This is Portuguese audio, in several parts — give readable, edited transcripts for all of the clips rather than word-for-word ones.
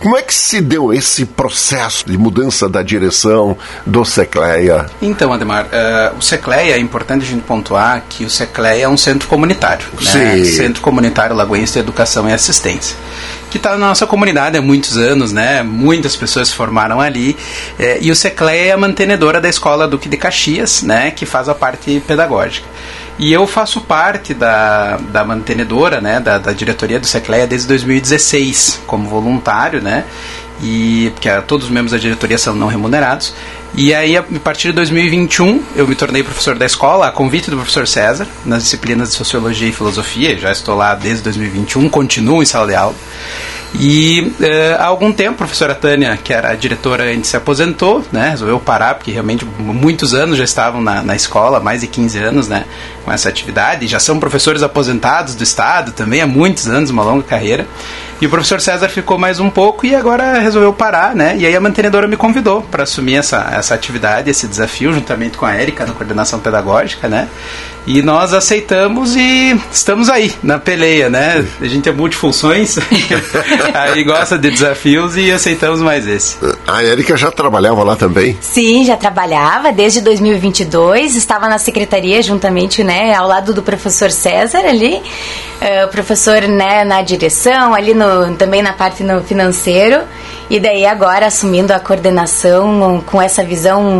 Como é que se deu esse processo de mudança da direção do SECLEA? Então, Ademar, o SECLEA, é importante a gente pontuar que o SECLEA é um centro comunitário, né? Centro Comunitário Lagoense de Educação e Assistência, que está na nossa comunidade há muitos anos, né? Muitas pessoas se formaram ali, e o SECLEA é a mantenedora da Escola Duque de Caxias, né? Que faz a parte pedagógica. E eu faço parte da mantenedora, né, da diretoria do SECLEA desde 2016, como voluntário, né, e porque todos os membros da diretoria são não remunerados. E aí, a partir de 2021, eu me tornei professor da escola, a convite do professor César, nas disciplinas de Sociologia e Filosofia. Já estou lá desde 2021, continuo em sala de aula. E há algum tempo, a professora Tânia, que era a diretora antes, se aposentou, né, resolveu parar, porque realmente muitos anos já estavam na escola, mais de 15 anos, né, com essa atividade, e já são professores aposentados do Estado também, há muitos anos, uma longa carreira. E o professor César ficou mais um pouco e agora resolveu parar, né, e aí a mantenedora me convidou para assumir essa atividade, esse desafio, juntamente com a Érica, na coordenação pedagógica, né, e nós aceitamos e estamos aí, na peleia, né, a gente é multifunções, aí gosta de desafios e aceitamos mais esse. A Érica já trabalhava lá também? Sim, já trabalhava desde 2022, estava na secretaria juntamente, né, ao lado do professor César ali, o professor, né, na direção, ali também na parte no financeiro, e daí agora assumindo a coordenação com essa visão,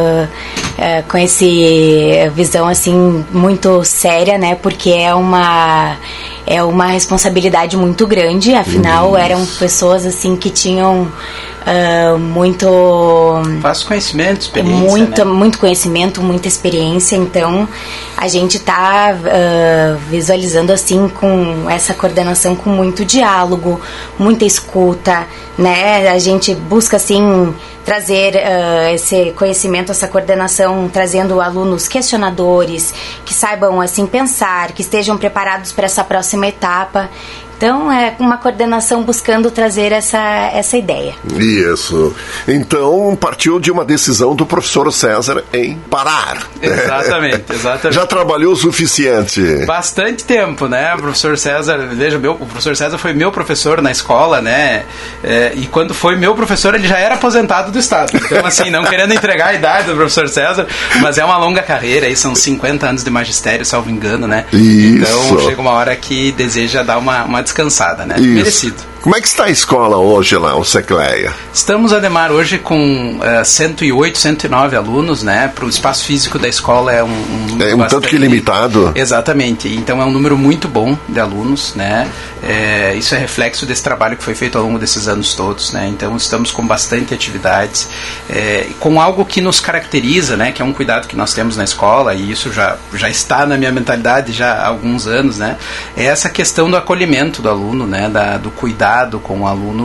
com esse visão assim muito séria, né, porque é uma responsabilidade muito grande, afinal eram pessoas assim que tinham muito vasto conhecimento, experiência, muito conhecimento, muita experiência. Então a gente está visualizando assim com essa coordenação, com muito diálogo, muita escuta, né? A gente busca assim trazer esse conhecimento, essa coordenação, trazendo alunos questionadores, que saibam assim pensar, que estejam preparados para essa próxima etapa. Então, é uma coordenação buscando trazer essa ideia. Isso. Então, partiu de uma decisão do professor César em parar. Exatamente. Já trabalhou o suficiente. Bastante tempo, né? O professor César, veja, o professor César foi meu professor na escola, né? E quando foi meu professor, ele já era aposentado do Estado. Então, assim, não querendo entregar a idade do professor César, mas é uma longa carreira, aí são 50 anos de magistério, salvo engano, né? Isso. Então, chega uma hora que deseja dar uma descansada, né? Isso. Merecido. Como é que está a escola hoje lá, o SECLEA? Estamos, Ademar, hoje com 108, 109 alunos, né? Para o espaço físico da escola é um número bastante... tanto que limitado. Exatamente. Então é um número muito bom de alunos, né? Isso é reflexo desse trabalho que foi feito ao longo desses anos todos, né? Então estamos com bastante atividades, com algo que nos caracteriza, né? Que é um cuidado que nós temos na escola, e isso já está na minha mentalidade já há alguns anos, né? É essa questão do acolhimento do aluno, né? Do cuidado com o aluno,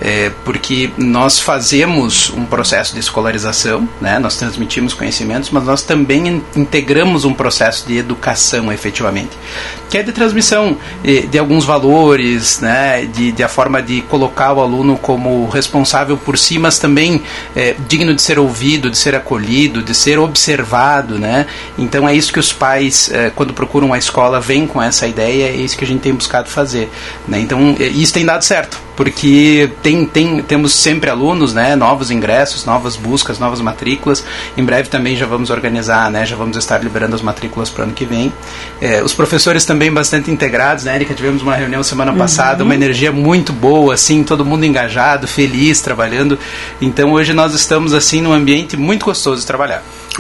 porque nós fazemos um processo de escolarização, né? Nós transmitimos conhecimentos, mas nós também integramos um processo de educação efetivamente, que é de transmissão de alguns valores, né? De a forma de colocar o aluno como responsável por si, mas também digno de ser ouvido, de ser acolhido, de ser observado, né? Então é isso que os pais, quando procuram a escola, vêm com essa ideia, é isso que a gente tem buscado fazer, né? Então isso tem dado certo, porque temos sempre alunos, né, novos ingressos, novas buscas, novas matrículas. Em breve também já vamos organizar, né, já vamos estar liberando as matrículas para o ano que vem. Os professores também bastante integrados, né, Érica? Tivemos uma reunião semana passada, uma energia muito boa, assim, todo mundo engajado, feliz, trabalhando. Então hoje nós estamos assim num ambiente muito gostoso de trabalhar.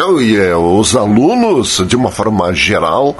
Os alunos, de uma forma geral,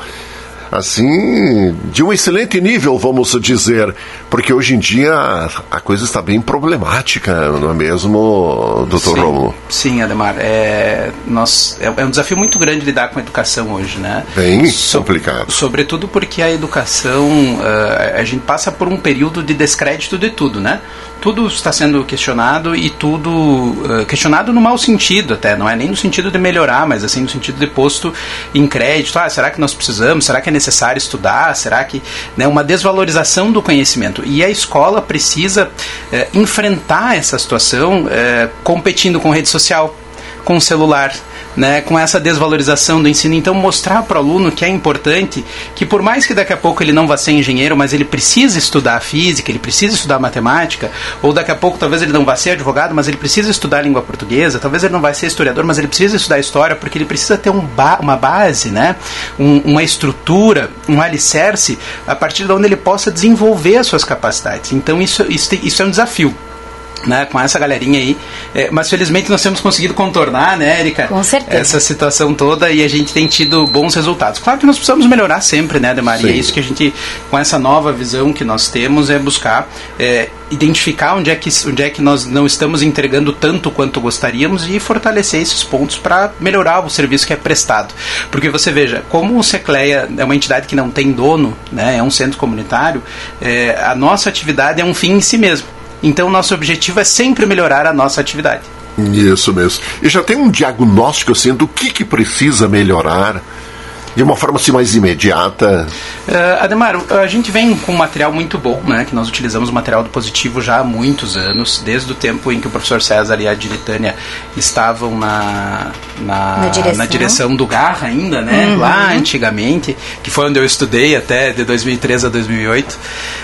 assim, de um excelente nível, vamos dizer, porque hoje em dia a coisa está bem problemática, não é mesmo, doutor Rômulo? Sim, Ademar, é um desafio muito grande lidar com a educação hoje, né? Bem complicado. Sobretudo porque a educação, a gente passa por um período de descrédito de tudo, né? Tudo está sendo questionado, e tudo questionado no mau sentido até, não é nem no sentido de melhorar, mas assim no sentido de posto em crédito. Será que nós precisamos? Será que é necessário estudar? Será que... né, uma desvalorização do conhecimento. E a escola precisa enfrentar essa situação competindo com rede social, com o celular, né, com essa desvalorização do ensino. Então, mostrar para o aluno que é importante, que por mais que daqui a pouco ele não vá ser engenheiro, mas ele precisa estudar física, ele precisa estudar matemática, ou daqui a pouco talvez ele não vá ser advogado, mas ele precisa estudar língua portuguesa, talvez ele não vai ser historiador, mas ele precisa estudar história, porque ele precisa ter uma base, né, uma estrutura, um alicerce, a partir de onde ele possa desenvolver as suas capacidades. Então, isso é um desafio, né, com essa galerinha aí, mas felizmente nós temos conseguido contornar, né, Érica? Com certeza. Essa situação toda, e a gente tem tido bons resultados. Claro que nós precisamos melhorar sempre, né, Ademar? E é isso que a gente, com essa nova visão que nós temos, é buscar identificar onde é que nós não estamos entregando tanto quanto gostaríamos e fortalecer esses pontos para melhorar o serviço que é prestado. Porque você veja, como o SECLEA é uma entidade que não tem dono, né, é um centro comunitário, a nossa atividade é um fim em si mesmo. Então, nosso objetivo é sempre melhorar a nossa atividade. Isso mesmo. E já tem um diagnóstico assim, do que precisa melhorar de uma forma assim mais imediata? Ademar, a gente vem com um material muito bom, né, que nós utilizamos o material do Positivo já há muitos anos, desde o tempo em que o professor César e a Diritânia estavam na direção do Garra ainda, né, lá antigamente, que foi onde eu estudei até de 2003 a 2008.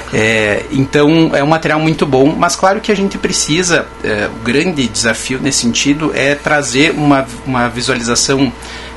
Então é um material muito bom, mas claro que a gente precisa, o grande desafio nesse sentido é trazer uma visualização,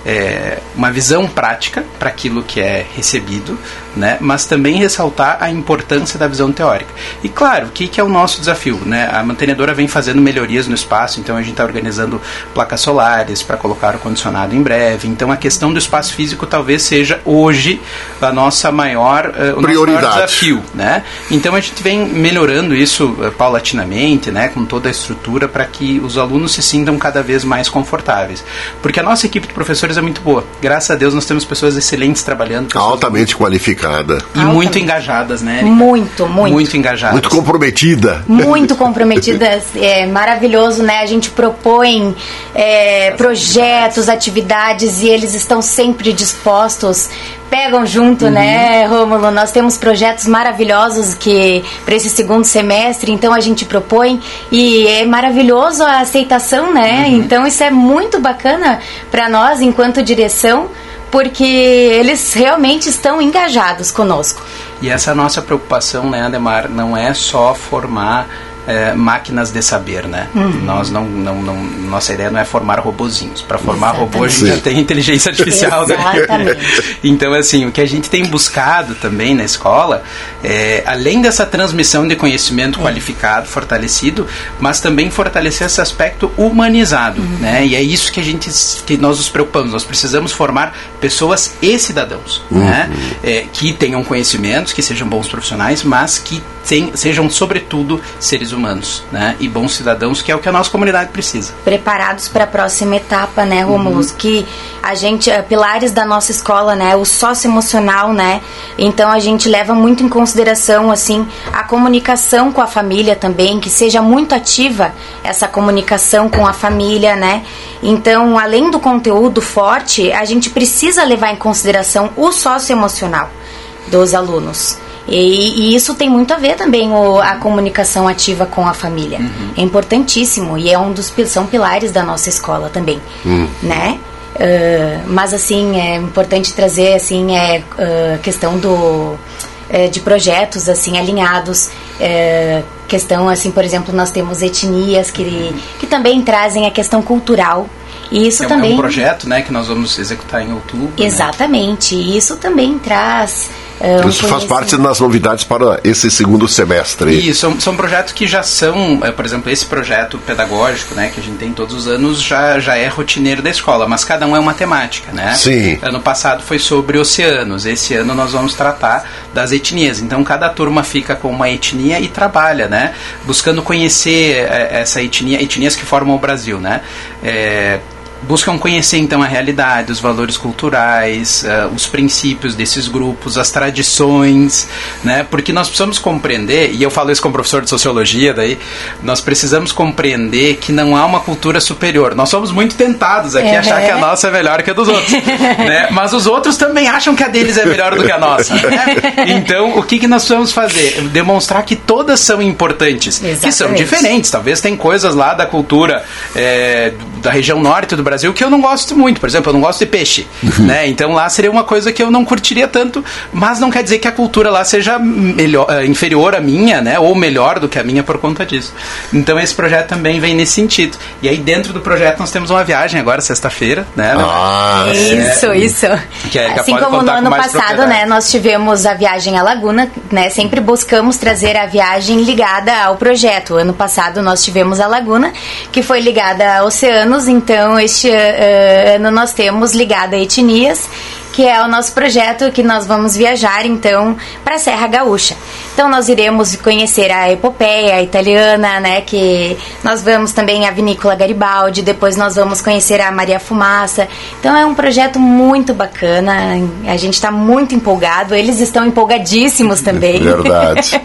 uma visão prática para aquilo que é recebido, né, mas também ressaltar a importância da visão teórica. E claro, o que é o nosso desafio, né? A mantenedora vem fazendo melhorias no espaço, então a gente está organizando placas solares para colocar ar-condicionado em breve. Então a questão do espaço físico talvez seja hoje a nossa maior desafio, né? Então a gente vem melhorando isso paulatinamente, né, com toda a estrutura para que os alunos se sintam cada vez mais confortáveis. Porque a nossa equipe de professores é muito boa. Graças a Deus nós temos pessoas excelentes trabalhando. Altamente qualificadas. E muito engajadas, né, Érica? Muito engajadas. Muito comprometida. Muito comprometidas. É maravilhoso, né? A gente propõe projetos, atividades, e eles estão sempre dispostos. Pegam junto, né, Rômulo? Nós temos projetos maravilhosos para esse segundo semestre, então a gente propõe, e é maravilhoso a aceitação, né? Então isso é muito bacana para nós enquanto direção, porque eles realmente estão engajados conosco. E essa nossa preocupação, né, Ademar, não é só formar máquinas de saber, né? Nós nossa ideia não é formar robozinhos. Para formar robô a gente já tem inteligência artificial, né? Então, assim, o que a gente tem buscado também na escola além dessa transmissão de conhecimento qualificado, fortalecido, mas também fortalecer esse aspecto humanizado, né? E é isso que nós nos preocupamos. Nós precisamos formar pessoas e cidadãos, né? Que tenham conhecimentos, que sejam bons profissionais, mas que sejam, sobretudo, seres humanos, né? E bons cidadãos, que é o que a nossa comunidade precisa. Preparados para a próxima etapa, né, Rômulo? Que a gente, pilares da nossa escola, né, o socioemocional, né? Então a gente leva muito em consideração, assim, a comunicação com a família também, que seja muito ativa essa comunicação com a família, né? Então, além do conteúdo forte, a gente precisa levar em consideração o socioemocional dos alunos. E isso tem muito a ver também a comunicação ativa com a família. É importantíssimo, e são pilares da nossa escola também, né? Mas assim, é importante trazer assim, questão de projetos assim, alinhados, questão assim, por exemplo, nós temos etnias que também trazem a questão cultural. E isso também é um projeto, né, que nós vamos executar em outubro. Exatamente, né? E isso também traz isso faz parte das novidades para esse segundo semestre. Isso, são projetos que já são, por exemplo, esse projeto pedagógico, né, que a gente tem todos os anos, já é rotineiro da escola, mas cada um é uma temática, né? Sim. Ano passado foi sobre oceanos, esse ano nós vamos tratar das etnias, então cada turma fica com uma etnia e trabalha, né, buscando conhecer essa etnias que formam o Brasil, né? buscam conhecer então a realidade, os valores culturais, os princípios desses grupos, as tradições, né? Porque nós precisamos compreender, e eu falo isso como professor de sociologia, daí nós precisamos compreender que não há uma cultura superior. Nós somos muito tentados aqui a achar que a nossa é melhor que a dos outros, né? Mas os outros também acham que a deles é melhor do que a nossa, né? Então, o que nós precisamos fazer? Demonstrar que todas são importantes. Exatamente. Que são diferentes. Talvez tem coisas lá da cultura da região norte do Brasil que eu não gosto muito. Por exemplo, eu não gosto de peixe, né? Então lá seria uma coisa que eu não curtiria tanto, mas não quer dizer que a cultura lá seja inferior à minha, né? Ou melhor do que a minha por conta disso. Então esse projeto também vem nesse sentido. E aí dentro do projeto nós temos uma viagem agora, sexta-feira, né? Isso. Que a Erika assim pode como no contar ano com mais passado, né? Nós tivemos a viagem à Laguna, né? Sempre buscamos trazer a viagem ligada ao projeto. Ano passado nós tivemos a Laguna, que foi ligada a oceanos, então este ano nós temos ligada a etnias, que é o nosso projeto que nós vamos viajar, então, para a Serra Gaúcha. Então, nós iremos conhecer a epopeia italiana, né, que nós vamos também a Vinícola Garibaldi, depois nós vamos conhecer a Maria Fumaça. Então, é um projeto muito bacana, a gente está muito empolgado, eles estão empolgadíssimos também. Verdade.